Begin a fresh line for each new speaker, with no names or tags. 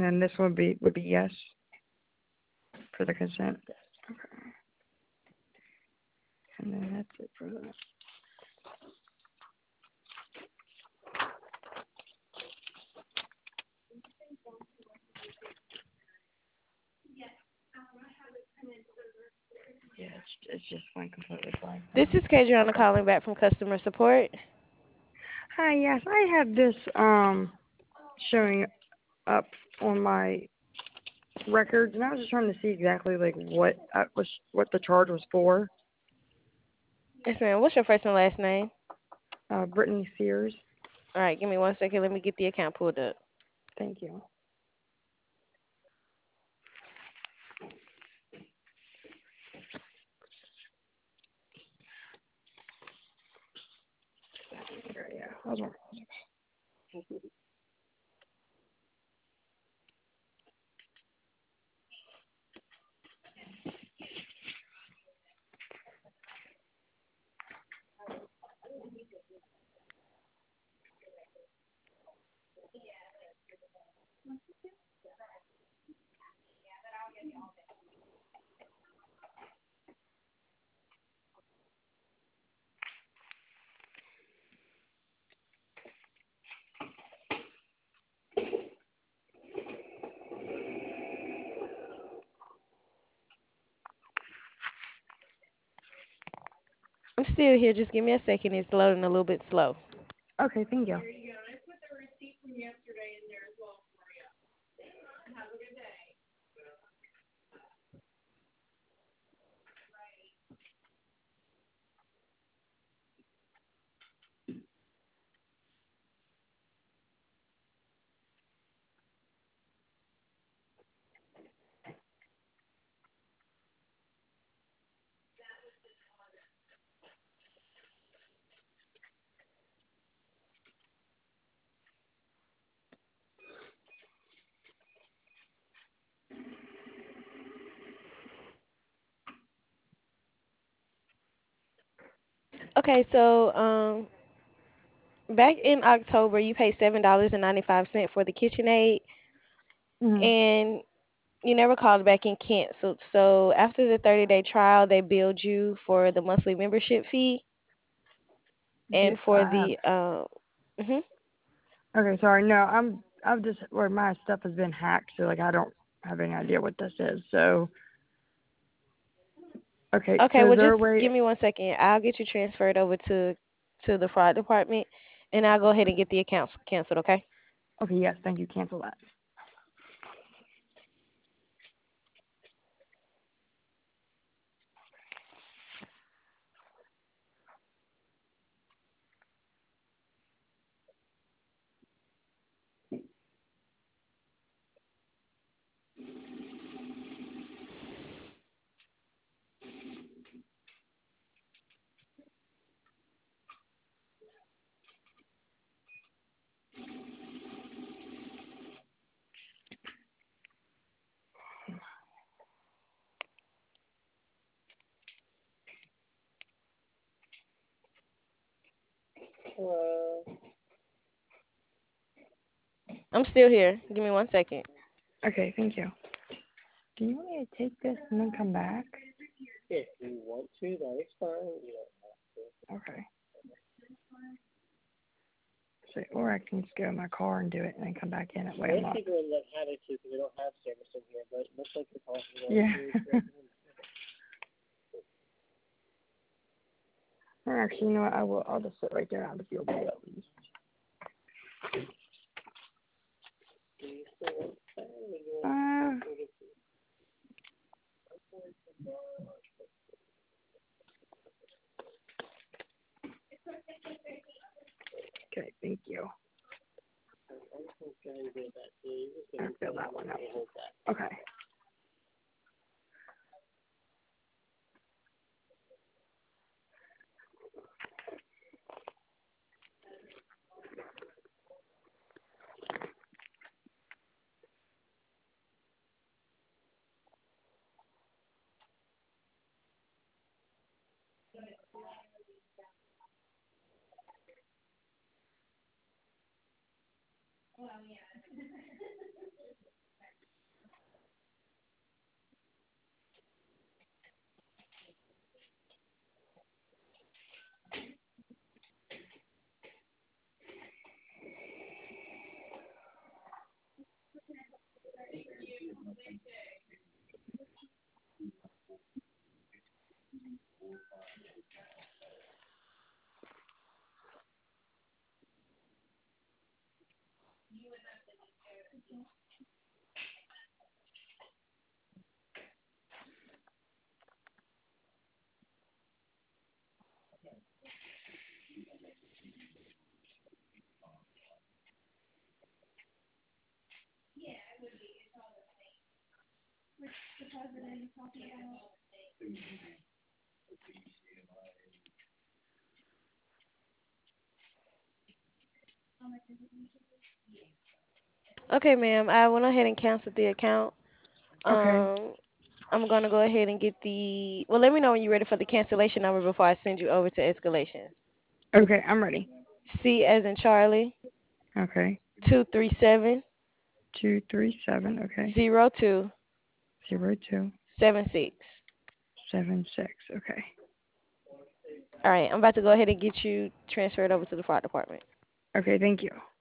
then this would be yes for the consent. Okay. And then that's it for that. Yeah, it's just one completely blank
This
now.
is Kadriana
Okay.
calling back from customer support.
Hi, yes, I have this showing up on my records, and I was just trying to see exactly like what the charge was for.
Yes, ma'am. What's your first and last name?
Brittany Sears.
All right, give me 1 second. Let me get the account pulled up.
Thank you. Yeah, I was wondering.
I'm still here. Just give me a second. It's loading a little bit slow.
Okay, thank you.
Okay, so back in October, you paid $7.95 for the KitchenAid,
Mhm.
and you never called back and canceled. So after the 30-day trial, they billed you for the monthly membership fee and for
I have.
the mhm.
Okay, sorry. No, I've just where my stuff has been hacked, so like I don't have any idea what this is. So okay,
Okay,
so is
well
there a
just
way?
give me 1 second. I'll get you transferred over to the fraud department, and I'll go ahead and get the accounts canceled. Okay.
Okay, yes, thank you. Cancel that.
I'm still here. Give me 1 second.
Okay, thank you. Do you want me to take this and then come back? Okay. So, or I can just go in my car and do it and then come back in. That way I'm not. Yeah. Or actually, you know what? I will. I'll just sit right there out of the field at least. Uh, okay, thank you. I'll fill that one up. Okay.
Okay, ma'am. I went ahead and canceled the account.
Okay.
Um, I'm gonna go ahead and get the. Well, let me know when you're ready for the cancellation number before I send you over to escalations.
Okay, I'm ready.
C as in Charlie.
Okay.
237
237. Okay.
0276.
0276. Okay.
All right, I'm about to go ahead and get you transferred over to the fire department.
Okay, thank you.